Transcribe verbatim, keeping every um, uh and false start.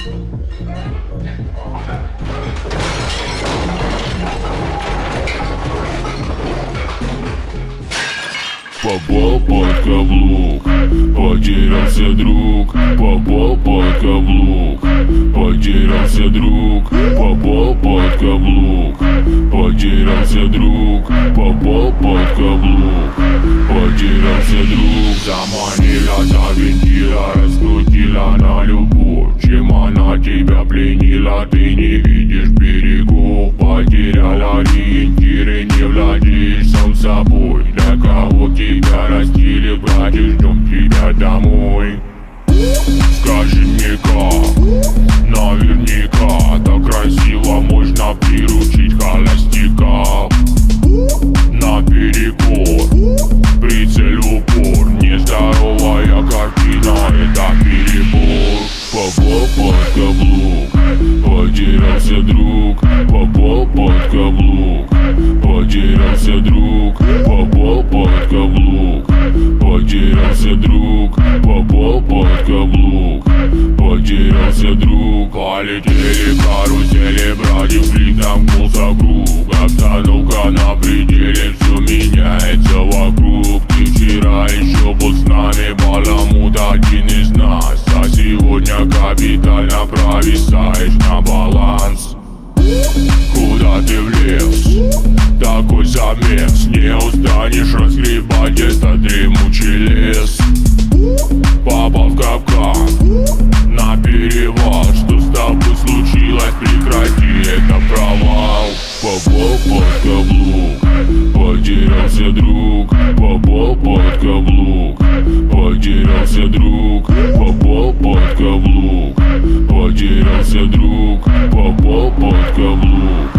Попал под каблук, потерялся друг. Попал под каблук, потерялся друг. Попал под каблук, потерялся друг. Попал под каблук, потерялся друг. Заманила, завинтила, раскрутила на любовь. Чем она тебя пленила, ты не видишь берегов. Потеряла ориентиры, не владеешь сам собой. Для кого тебя растили, братья, ждем тебя домой. Скажи мне как, наверняка так красиво можно приручить холостяка. Наперекор, прицель в упор, нездоровая картина, это перебор. Попал под каблук, потерялся друг. Попал под каблук, потерялся друг. Попал под каблук, потерялся друг. Попал под каблук, потерялся друг. Полетели карусели, братьев, флик замкнулся круг. Обстановка на пределе, все меняется вокруг. Ты вчера еще был с нами, баламут один из нас, а сегодня капитально провисаешь на баланс. Куда ты влез? Такой замес, не устанешь разгребать этот дремучий лес. Попал в капкан, на перевал. Что с тобой случилось? Прекрати, это провал. Попал под каблук, потерялся друг. Попал под каблук, потерялся друг. Попал под каблук, потерялся друг. Попал под каблук,